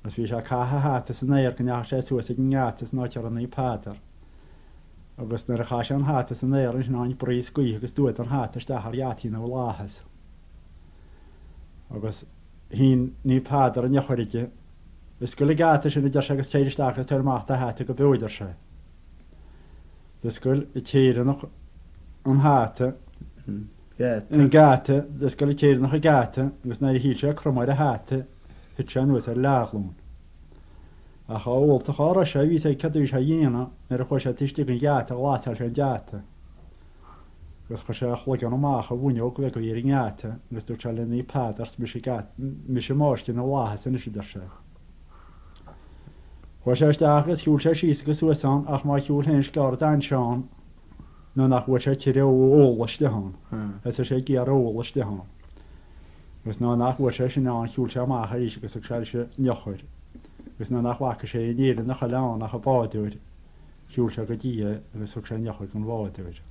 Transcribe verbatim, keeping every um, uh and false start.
agus bhí se catha háta san éir go neach sé suas ag ngátas nátear an í pádar. Agus nar a cha sé an háta san éir an náin brí scuí agus dúad an hátas de leatí nó láthas. Agus hín ní pádar an nechoirige, is go le gata sin idir agus téidirteachchas tar máta háta go beidir se. Dysgol y ceir yn o'n hata. Yn gata, dysgol y ceir yn o'ch gata, gos na i hilsio cromau'r hata, hytio nhwys ar laglwn. A cha ôl ta chor osio i fi sef cadw eisiau iena, nid o'ch osio tistig yn gata, o latar sy'n gata. Gos chosio chlygan o mach o fwnio o gwego i'r gata, gos dwi'n siarad yn ei pad ars mysio gata, mysio mosd yn o lahas yn ysio dyrsio. Chos eich dachas hiwl se sys agos wysan, ach mae hiwl hyn sgor dan Sean, no nach wyt se tiri o ôl ysdi hon. Ys se gyr o ôl ysdi hon. Gos no nach wyt se sy'n an hiwl se mach ar eisiau gos ag siarad se niochwyr. Gos no nach wac se i nir yn ach a lawn ach a bodwyr. Hiwl se gydia gos ag se niochwyr gan bodwyr.